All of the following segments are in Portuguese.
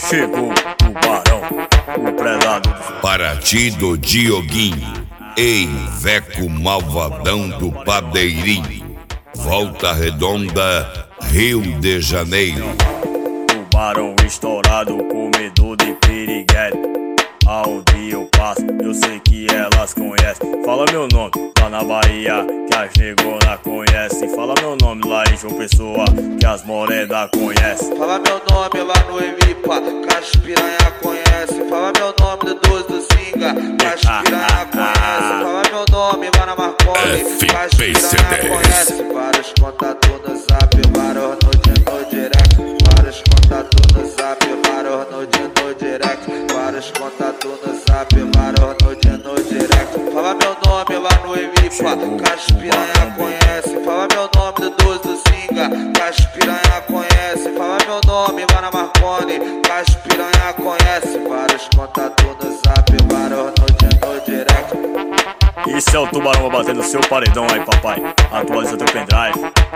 Chegou o Barão, o predador. Paraty do Dioguinho, ei, Veco malvadão do Padeirinho. Volta Redonda, Rio de Janeiro. O Barão estourado, comedor de piriguete. Aonde eu passo, eu sei que elas conhecem. Fala meu nome lá na Bahia, que as negona conhecem. Fala meu nome lá em João Pessoa, que as morena conhecem. Fala meu nome lá no Evipa, que as piranha conhece. Fala meu nome do 12 do Singa, que as piranha conhece. Fala meu nome lá na Marconi, que as piranha conhece. Vários contatos no zap, vários no direct. Vários contatos no zap, vários no direct. Vários contatos no zap, vários no direct. Fala meu nome lá no Evipa, que as piranha conhece. Fala meu nome do 12 do Singa, que as piranha conhece. Fala meu nome lá na Marconi, que as piranha conhece. Vários contatos no zap, vários no direct. Isso é o Tubarão batendo seu paredão aí, papai. Atualiza teu pendrive.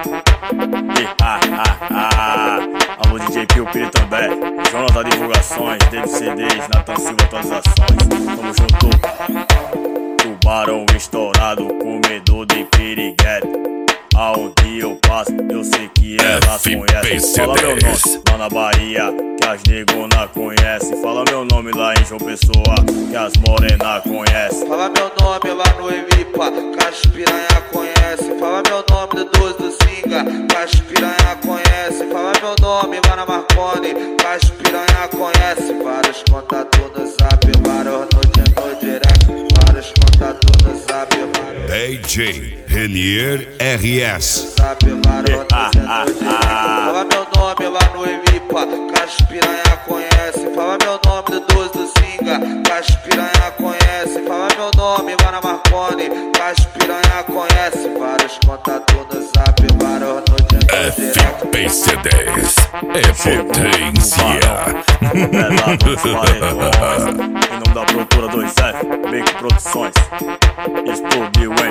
Alô DJ Pio Piri também. Jonas da Divulgações, David CDs, Nathan Silva Atualizações. Tamo junto. Tubarão estourado, comedor de piriguete. Aonde eu passo, eu sei que elas conhecem. Fala meu nome lá na Bahia, que as negona conhecem. Fala meu nome lá em João Pessoa, que as morena conhecem. Fala meu nome lá no Evipa, que as piranha conhece. Fala meu nome do 12 do Singa, que as piranha conhece. Fala meu nome lá na Marconi, que as piranha conhece. Vários contatos no zap, vários no direct. Vários contatos no zap, vários DJ Renier RS. zap, vários Fala meu nome lá no Evipa, que as piranha conhece. Fala meu nome do 12 do Singa, que as piranha conhece. Fala meu nome lá na Marconi, que as piranha conhece. Vários contatos no zap, vários no direct. FPC10 é potência. Em nome da produtora 2F, Make Produções. Explodiu, hein?